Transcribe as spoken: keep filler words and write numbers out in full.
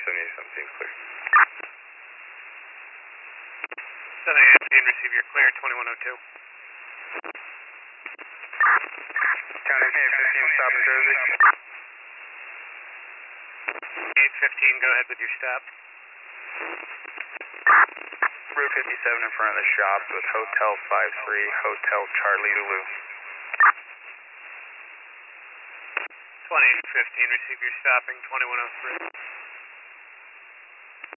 seventy-eight seventeen, clear. seventy-eight fifteen, receive your clear, twenty-one oh two. County eight fifteen, stop in Jersey. eight fifteen, go ahead with your stop. Route fifty-seven in front of the shops with Hotel five three, Hotel Charlie Lulu. twenty-eight fifteen, receive your stopping, twenty-one oh three.